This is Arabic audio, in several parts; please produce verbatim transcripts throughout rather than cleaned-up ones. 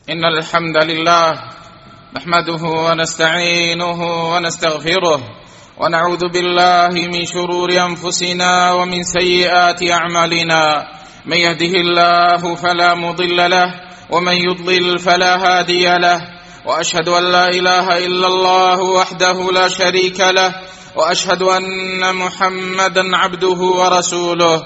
إن الحمد لله نحمده ونستعينه ونستغفره ونعوذ بالله من شرور أنفسنا ومن سيئات أعمالنا. من يهده الله فلا مضل له ومن يضلل فلا هادي له، وأشهد أن لا إله إلا الله وحده لا شريك له، وأشهد أن محمدا عبده ورسوله.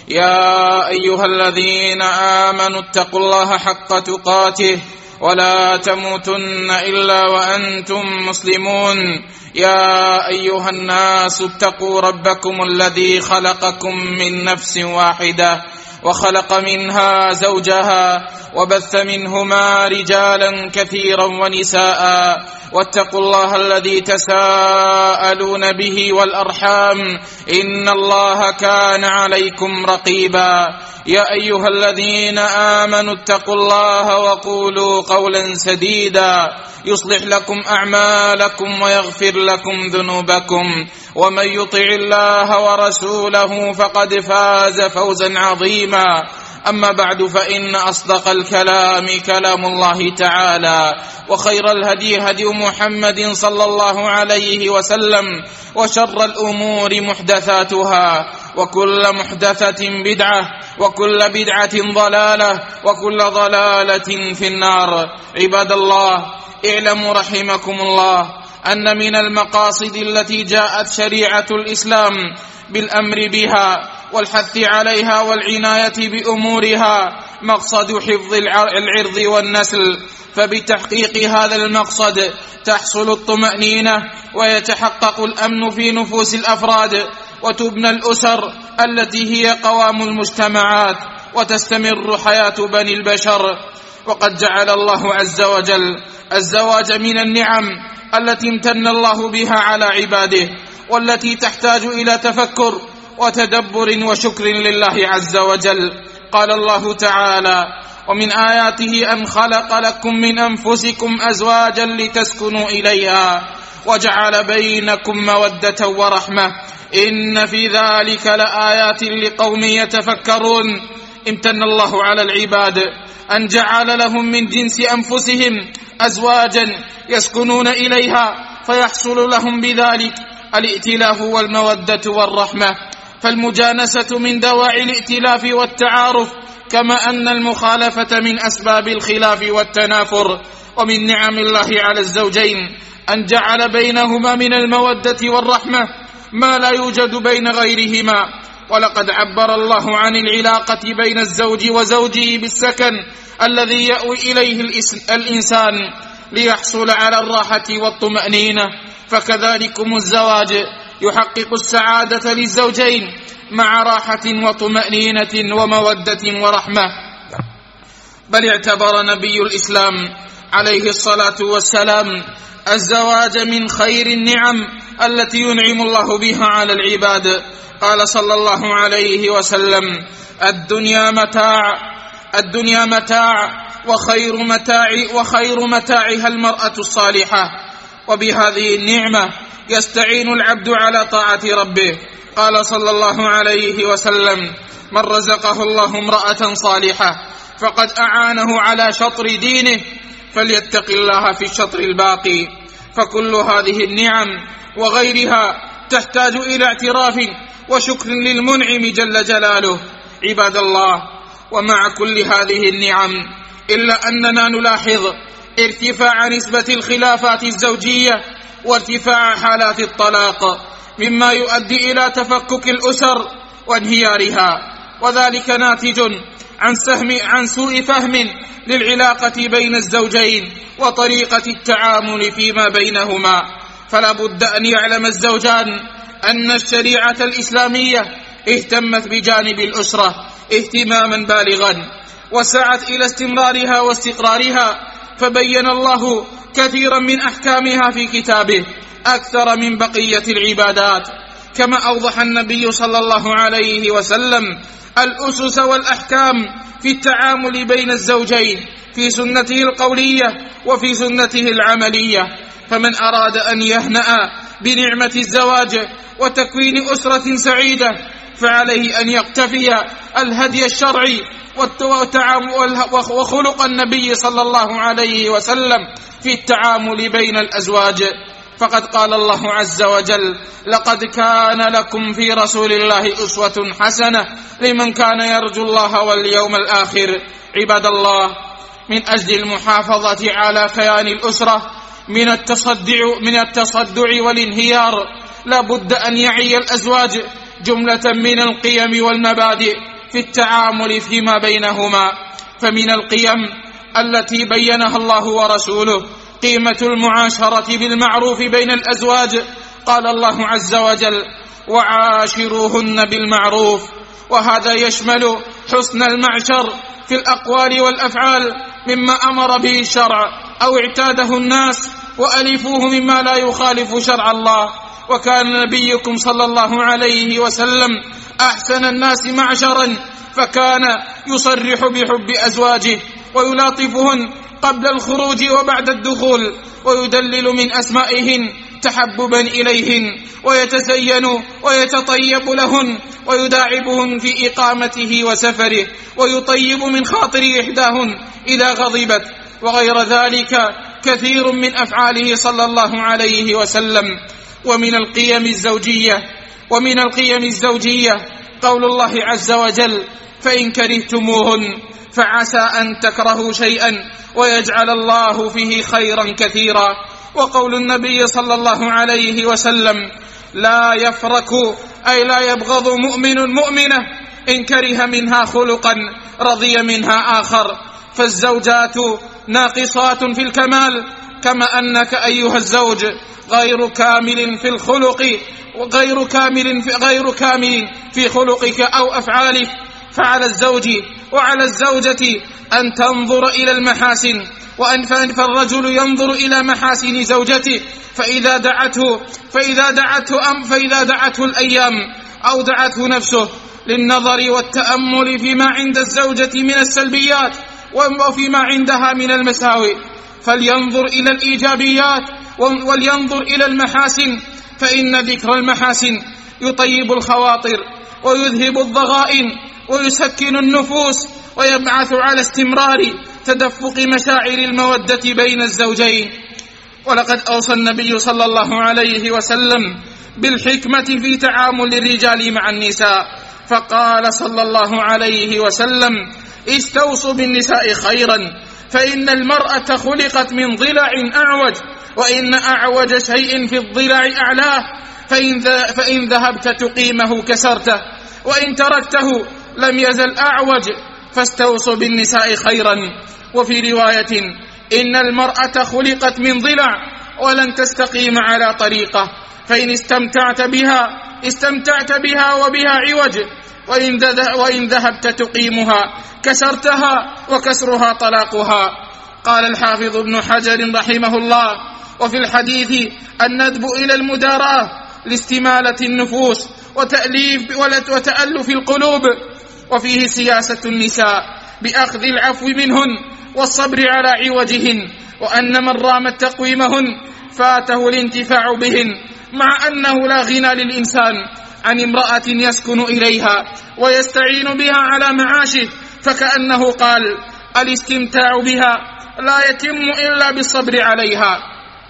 يا أيها الذين آمنوا اتقوا الله حق تقاته ولا تموتن إلا وأنتم مسلمون. يا أيها الناس اتقوا ربكم الذي خلقكم من نفس واحدة وخلق منها زوجها وبث منهما رجالا كثيرا ونساء، واتقوا الله الذي تساءلون به والأرحام إن الله كان عليكم رقيبا. يا أيها الذين آمنوا اتقوا الله وقولوا قولا سديدا يصلح لكم أعمالكم ويغفر لكم ذنوبكم، ومن يطع الله ورسوله فقد فاز فوزا عظيما. أما بعد، فإن أصدق الكلام كلام الله تعالى، وخير الهدي هدي محمد صلى الله عليه وسلم، وشر الأمور محدثاتها، وكل محدثة بدعة، وكل بدعة ضلالة، وكل ضلالة في النار. عباد الله، اعلموا رحمكم الله أن من المقاصد التي جاءت شريعة الإسلام بالأمر بها والحث عليها والعناية بأمورها مقصد حفظ العرض والنسل، فبتحقيق هذا المقصد تحصل الطمأنينة ويتحقق الأمن في نفوس الأفراد، وتبنى الأسر التي هي قوام المجتمعات، وتستمر حياة بني البشر. وقد جعل الله عز وجل الزواج من النعم التي امتن الله بها على عباده، والتي تحتاج إلى تفكر وتدبر وشكر لله عز وجل. قال الله تعالى: ومن آياته أن خلق لكم من أنفسكم أزواجا لتسكنوا إليها وجعل بينكم مودة ورحمة إن في ذلك لآيات لقوم يتفكرون. امتن الله على العباد أن جعل لهم من جنس أنفسهم أزواجا يسكنون إليها، فيحصل لهم بذلك الائتلاف والمودة والرحمة. فالمجانسة من دواعي الائتلاف والتعارف، كما أن المخالفة من أسباب الخلاف والتنافر. ومن نعم الله على الزوجين أن جعل بينهما من المودة والرحمة ما لا يوجد بين غيرهما. ولقد عبر الله عن العلاقة بين الزوج وزوجه بالسكن الذي يأوي إليه الإنسان ليحصل على الراحة والطمأنينة، فكذلكم الزواج يحقق السعادة للزوجين مع راحة وطمأنينة ومودة ورحمة. بل اعتبر نبي الإسلام عليه الصلاة والسلام الزواج من خير النعم التي ينعم الله بها على العباد. قال صلى الله عليه وسلم: الدنيا متاع الدنيا متاع وخير متاع وخير متاعها المرأة الصالحة. وبهذه النعمة يستعين العبد على طاعة ربه. قال صلى الله عليه وسلم: من رزقه الله امرأة صالحة فقد أعانه على شطر دينه، فليتق الله في الشطر الباقي. فكل هذه النعم وغيرها تحتاج إلى اعتراف وشكر للمنعم جل جلاله. عباد الله، ومع كل هذه النعم إلا أننا نلاحظ ارتفاع نسبة الخلافات الزوجية وارتفاع حالات الطلاق، مما يؤدي إلى تفكك الأسر وانهيارها، وذلك ناتج عن سهم عن سوء فهم للعلاقة بين الزوجين وطريقة التعامل فيما بينهما. فلا بد أن يعلم الزوجان أن الشريعة الإسلامية اهتمت بجانب الأسرة اهتماما بالغا، وسعت إلى استمرارها واستقرارها، فبين الله كثيرا من أحكامها في كتابه أكثر من بقية العبادات. كما أوضح النبي صلى الله عليه وسلم الأسس والأحكام في التعامل بين الزوجين في سنته القولية وفي سنته العملية. فمن أراد أن يهنأ بنعمة الزواج وتكوين أسرة سعيدة فعليه أن يقتفي الهدي الشرعي وخلق النبي صلى الله عليه وسلم في التعامل بين الأزواج. فقد قال الله عز وجل: لقد كان لكم في رسول الله أسوة حسنة لمن كان يرجو الله واليوم الآخر. عباد الله، من أجل المحافظة على كيان الأسرة من التصدع من التصدع والانهيار، لا بد أن يعي الأزواج جملة من القيم والمبادئ في التعامل فيما بينهما. فمن القيم التي بينها الله ورسوله قيمة المعاشرة بالمعروف بين الأزواج. قال الله عز وجل: وعاشروهن بالمعروف، وهذا يشمل حسن المعشر في الأقوال والأفعال مما أمر به الشرع أو اعتاده الناس وألفوه مما لا يخالف شرع الله. وكان نبيكم صلى الله عليه وسلم أحسن الناس معشرا، فكان يصرح بحب أزواجه ويلاطفهن قبل الخروج وبعد الدخول، ويدلل من أسمائهن تحببا إليهن، ويتزين ويتطيب لهن، ويداعبهن في إقامته وسفره، ويطيب من خاطر إحداهن إذا غضبت، وغير ذلك كثير من أفعاله صلى الله عليه وسلم. ومن القيم الزوجية ومن القيم الزوجية قول الله عز وجل: فإن كرهتموهن فعسى أن تكرهوا شيئا ويجعل الله فيه خيرا كثيرا. وقول النبي صلى الله عليه وسلم: لا يفرك أي لا يبغض مؤمن مؤمنة إن كره منها خلقا رضي منها آخر. فالزوجات ناقصات في الكمال، كما أنك أيها الزوج غير كامل في الخلق وغير كامل في غير كامل في خلقك أو أفعالك. فعلى الزوج وعلى الزوجة أن تنظر إلى المحاسن، وأن فالرجل ينظر إلى محاسن زوجته، فإذا دعته فإذا دعته أم فإذا دعته الأيام أو دعته نفسه للنظر والتأمل فيما عند الزوجة من السلبيات وفيما عندها من المساوئ، فلينظر إلى الإيجابيات ولينظر إلى المحاسن، فإن ذكر المحاسن يطيب الخواطر ويذهب الضغائن ويسكن النفوس ويبعث على استمرار تدفق مشاعر المودة بين الزوجين. ولقد أوصى النبي صلى الله عليه وسلم بالحكمة في تعامل الرجال مع النساء، فقال صلى الله عليه وسلم: استوصوا بالنساء خيرا، فإن المرأة خلقت من ضلع أعوج، وإن أعوج شيء في الضلع أعلاه، فإن, فإن ذهبت تقيمه كسرته، وإن تركته لم يزل أعوج، فاستوصوا بالنساء خيرا. وفي رواية: إن المرأة خلقت من ضلع ولن تستقيم على طريقة، فإن استمتعت بها استمتعت بها وبها عوج، وإن, وإن ذهبت تقيمها كسرتها، وكسرها طلاقها. قال الحافظ ابن حجر رحمه الله: وفي الحديث الندب إلى المداراة لاستمالة النفوس وتأليف وتألف القلوب، وفيه سياسة النساء بأخذ العفو منهن والصبر على عوجهن، وأن من رام تقويمهن فاته الانتفاع بهن، مع أنه لا غنى للإنسان عن امرأة يسكن إليها ويستعين بها على معاشه، فكأنه قال: الاستمتاع بها لا يتم إلا بالصبر عليها.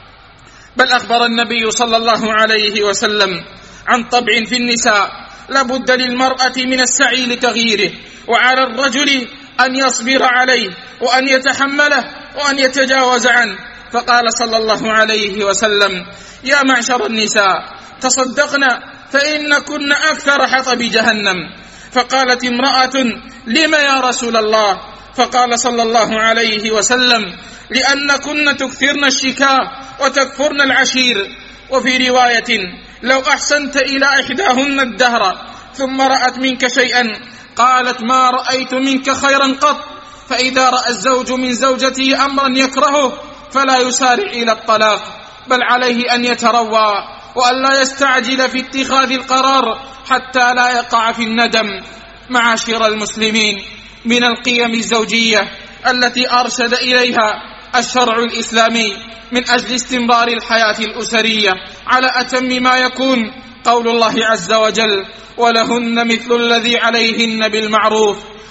بل أخبر النبي صلى الله عليه وسلم عن طبع في النساء لابد للمرأة من السعي لتغييره، وعلى الرجل أن يصبر عليه وأن يتحمله وأن يتجاوز عنه. فقال صلى الله عليه وسلم: يا معشر النساء تصدقنا فإن كن أكثر حطب جهنم. فقالت امرأة: لم يا رسول الله؟ فقال صلى الله عليه وسلم: لأن كن تكثرن الشكاء وتكفرن العشير. وفي رواية: لو أحسنت إلى إحداهن الدهر ثم رأت منك شيئا قالت: ما رأيت منك خيرا قط. فإذا رأى الزوج من زوجته أمرا يكرهه فلا يسارع إلى الطلاق، بل عليه أن يتروى وأن لا يستعجل في اتخاذ القرار حتى لا يقع في الندم. معاشر المسلمين، من القيم الزوجية التي أرشد إليها الشرع الإسلامي من أجل استمرار الحياة الأسرية على أتم ما يكون قول الله عز وجل: ولهن مثل الذي عليهن بالمعروف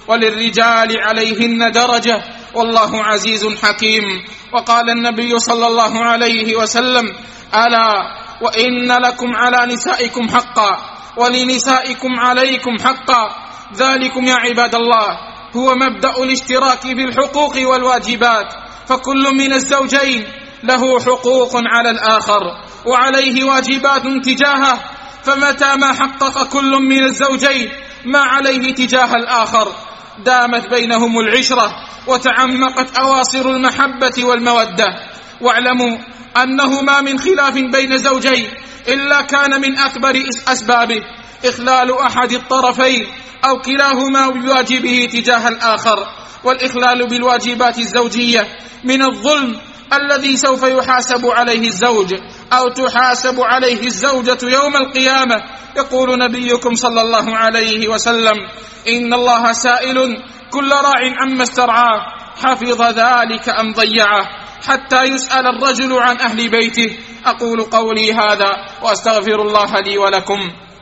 وللرجال عليهن درجة والله عزيز حكيم. وقال النبي صلى الله عليه وسلم: ألا وإن لكم على نسائكم حقا ولنسائكم عليكم حقا. ذلكم يا عباد الله هو مبدأ الاشتراك في الحقوق والواجبات، فكل من الزوجين له حقوق على الآخر وعليه واجبات تجاهه، فمتى ما حقق كل من الزوجين ما عليه تجاه الآخر دامت بينهم العشرة وتعمقت أواصر المحبة والمودة. واعلموا أنه ما من خلاف بين زوجين إلا كان من أكبر أسبابه إخلال أحد الطرفين أو كلاهما بواجبه تجاه الآخر. والإخلال بالواجبات الزوجية من الظلم الذي سوف يحاسب عليه الزوج أو تحاسب عليه الزوجة يوم القيامة. يقول نبيكم صلى الله عليه وسلم: إن الله سائل كل راع عما استرعاه حفظ ذلك أم ضيعه، حتى يسأل الرجل عن أهل بيته. أقول قولي هذا وأستغفر الله لي ولكم.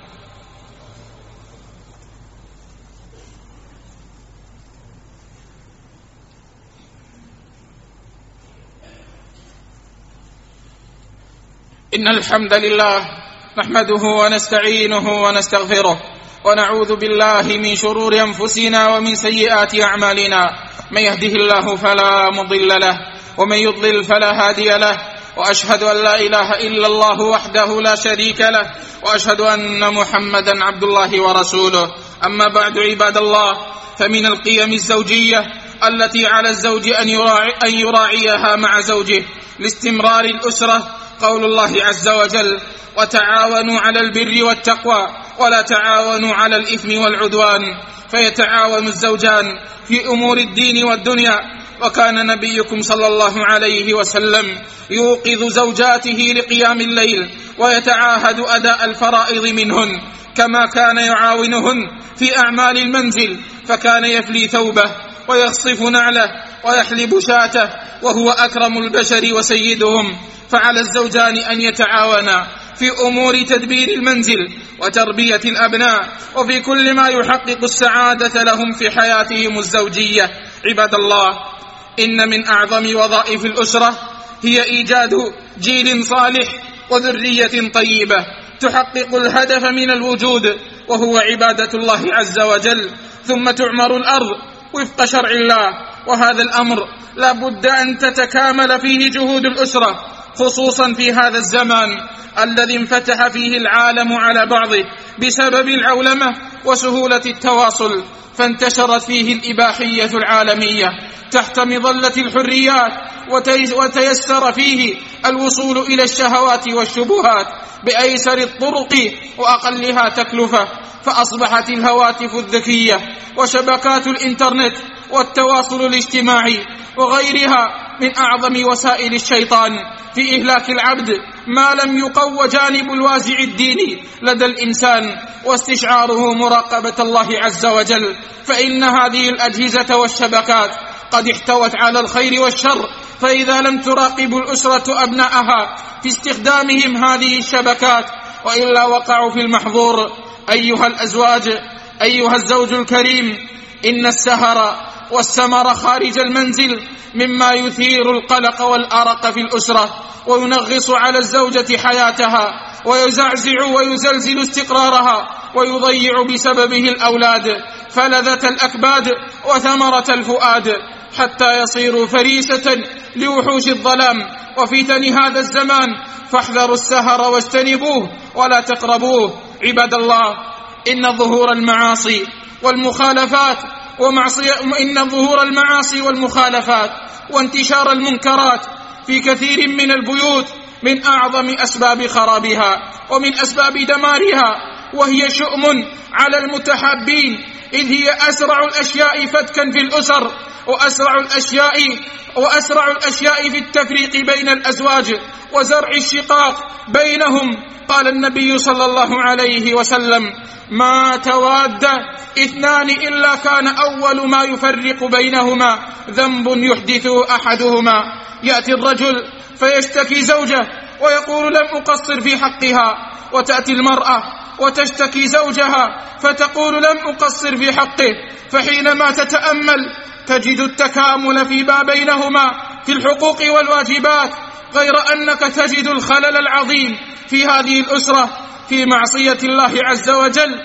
إن الحمد لله نحمده ونستعينه ونستغفره ونعوذ بالله من شرور أنفسنا ومن سيئات أعمالنا. من يهده الله فلا مضل له ومن يضلل فلا هادي له، وأشهد أن لا إله إلا الله وحده لا شريك له، وأشهد أن محمدا عبد الله ورسوله. أما بعد عباد الله، فمن القيم الزوجية التي على الزوج أن يراعي أن يراعيها مع زوجه لاستمرار الأسرة قول الله عز وجل: وتعاونوا على البر والتقوى ولا تعاونوا على الإثم والعدوان. فيتعاون الزوجان في أمور الدين والدنيا. وكان نبيكم صلى الله عليه وسلم يوقظ زوجاته لقيام الليل ويتعاهد أداء الفرائض منهن، كما كان يعاونهن في أعمال المنزل، فكان يفلي ثوبه ويخصف نعله ويحلب شاته وهو أكرم البشر وسيدهم. فعلى الزوجان أن يتعاونا في أمور تدبير المنزل وتربية الأبناء وفي كل ما يحقق السعادة لهم في حياتهم الزوجية. عباد الله، إن من أعظم وظائف الأسرة هي إيجاد جيل صالح وذرية طيبة تحقق الهدف من الوجود، وهو عبادة الله عز وجل، ثم تعمر الأرض وفق شرع الله. وهذا الأمر لا بد أن تتكامل فيه جهود الأسرة، خصوصا في هذا الزمان الذي انفتح فيه العالم على بعضه بسبب العولمة وسهولة التواصل، فانتشرت فيه الإباحية العالمية تحت مظلة الحريات، وتيسر فيه الوصول إلى الشهوات والشبهات بأيسر الطرق وأقلها تكلفة. فأصبحت الهواتف الذكية وشبكات الإنترنت والتواصل الاجتماعي وغيرها من أعظم وسائل الشيطان في إهلاك العبد ما لم يقوى جانب الوازع الديني لدى الإنسان واستشعاره مراقبة الله عز وجل. فإن هذه الأجهزة والشبكات قد احتوت على الخير والشر، فإذا لم تراقب الأسرة أبنائها في استخدامهم هذه الشبكات وإلا وقعوا في المحظور. أيها الأزواج، أيها الزوج الكريم، إن السهر والسمر خارج المنزل مما يثير القلق والأرق في الأسرة وينغص على الزوجة حياتها ويزعزع ويزلزل استقرارها ويضيع بسببه الأولاد فلذة الأكباد وثمرة الفؤاد، حتى يصيروا فريسة لوحوش الظلام وفتن هذا الزمان. فاحذروا السهر واجتنبوه ولا تقربوه. عباد الله، إن ظهور المعاصي والمخالفات ومعصية إن ظهور المعاصي والمخالفات وانتشار المنكرات في كثير من البيوت من أعظم أسباب خرابها ومن أسباب دمارها، وهي شؤم على المتحابين، إذ هي أسرع الأشياء فتكا في الأسر وأسرع الأشياء وأسرع الأشياء في التفريق بين الأزواج وزرع الشقاق بينهم. قال النبي صلى الله عليه وسلم: ما تواد اثنان إلا كان أول ما يفرق بينهما ذنب يحدث أحدهما. يأتي الرجل فيشتكي زوجه ويقول: لم أقصر في حقها، وتأتي المرأة وتشتكي زوجها فتقول لم أقصر في حقه، فحينما تتأمل تجد التكامل فيما بينهما في الحقوق والواجبات، غير أنك تجد الخلل العظيم في هذه الأسرة في معصية الله عز وجل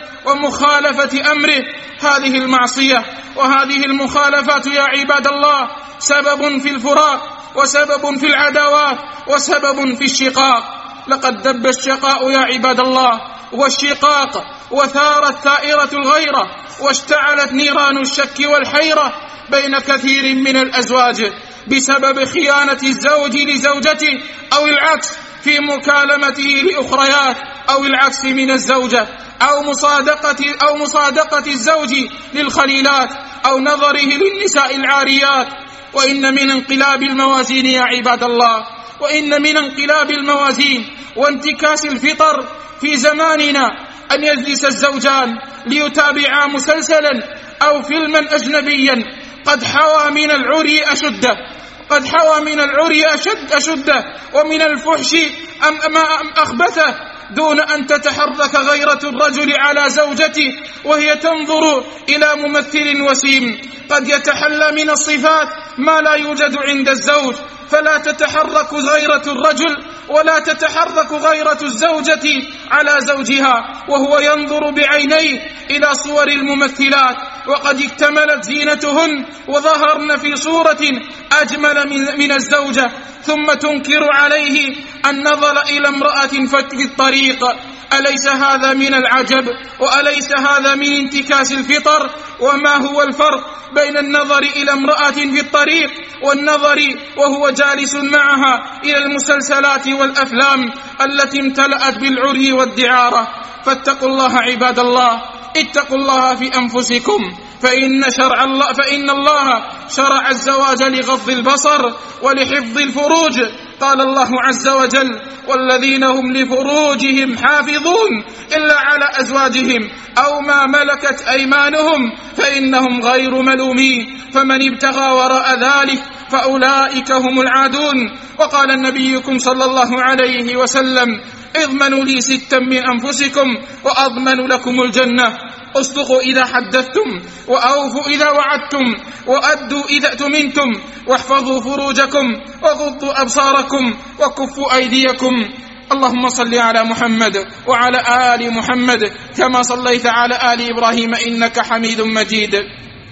ومخالفة أمره. هذه المعصية وهذه المخالفات يا عباد الله سبب في الفراق، وسبب في العداوات، وسبب في الشقاق. لقد دب الشقاء يا عباد الله والشقاق، وثارت ثائرة الغيرة، واشتعلت نيران الشك والحيرة بين كثير من الأزواج بسبب خيانة الزوج لزوجته، أو العكس في مكالمته لأخريات، أو العكس من الزوجة، أو مصادقة, أو مصادقة الزوج للخليلات، أو نظره للنساء العاريات. وإن من انقلاب الموازين يا عباد الله، وإن من انقلاب الموازين وانتكاس الفطر في زماننا أن يجلس الزوجان ليتابعا مسلسلا أو فيلما أجنبيا قد حوى من العري أشده قد حوى من العري أشد أشده ومن الفحش أم ما أخبثه، دون أن تتحرك غيرة الرجل على زوجته وهي تنظر إلى ممثل وسيم قد يتحلى من الصفات ما لا يوجد عند الزوج، فلا تتحرك غيرة الرجل ولا تتحرك غيرة الزوجة على زوجها وهو ينظر بعينيه إلى صور الممثلات وقد اكتملت زينتهن وظهرن في صورة أجمل من الزوجة، ثم تنكر عليه النظر إلى امرأة في الطريق. أليس هذا من العجب؟ وأليس هذا من انتكاس الفطر؟ وما هو الفرق بين النظر إلى امرأة في الطريق والنظر وهو جالس معها إلى المسلسلات والأفلام التي امتلأت بالعري والدعارة؟ فاتقوا الله عباد الله، اتقوا الله في أنفسكم، فإن شرع الله فإن الله شرع الزواج لغض البصر ولحفظ الفروج. قال الله عز وجل: والذين هم لفروجهم حافظون إلا على أزواجهم أو ما ملكت أيمانهم فإنهم غير ملومين، فمن ابتغى وراء ذلك فأولئك هم العادون. وقال نبيكم صلى الله عليه وسلم: اضمنوا لي ستا من أنفسكم وأضمن لكم الجنة: اصدقوا إذا حدثتم، وأوفوا إذا وعدتم، وأدوا إذا اؤتمنتم، واحفظوا فروجكم، وغضوا أبصاركم، وكفوا أيديكم. اللهم صل على محمد وعلى آل محمد كما صليت على آل إبراهيم إنك حميد مجيد،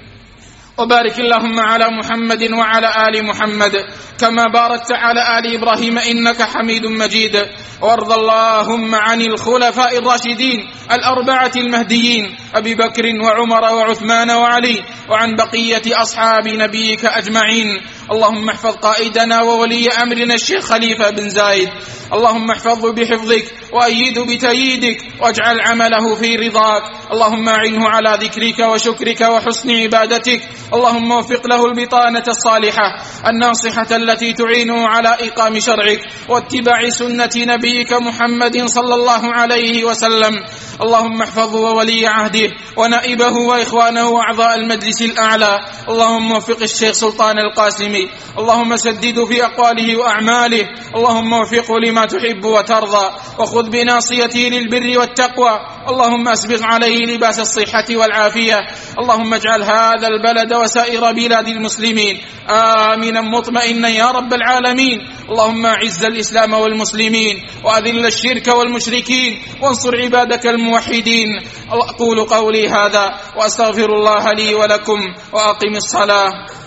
وبارك اللهم على محمد وعلى آل محمد كما باركت على آل إبراهيم إنك حميد مجيد. وارض اللهم عن الخلفاء الراشدين الأربعة المهديين أبي بكر وعمر وعثمان وعلي، وعن بقية أصحاب نبيك أجمعين. اللهم احفظ قائدنا وولي أمرنا الشيخ خليفة بن زايد، اللهم احفظه بحفظك وأيده بتأييدك واجعل عمله في رضاك. اللهم أعنه على ذكرك وشكرك وحسن عبادتك. اللهم وفق له البطانة الصالحة الناصحة التي تعينه على إقام شرعك واتباع سنة نبيك محمد صلى الله عليه وسلم. اللهم احفظه وولي عهده ونائبه وإخوانه وأعضاء المجلس الأعلى. اللهم وفق الشيخ سلطان القاسمي، اللهم سدده في أقواله وأعماله، اللهم وفقه لما تحب وترضى، وخذ بناصيته للبر والتقوى. اللهم أسبغ عليه لباس الصحة والعافية. اللهم اجعل هذا البلد وسائر بلاد المسلمين آمنا مطمئنا يا رب العالمين. اللهم أعز الإسلام والمسلمين وأذل الشرك والمشركين وانصر عبادك الموحدين. أقول قولي هذا وأستغفر الله لي ولكم وأقم الصلاة.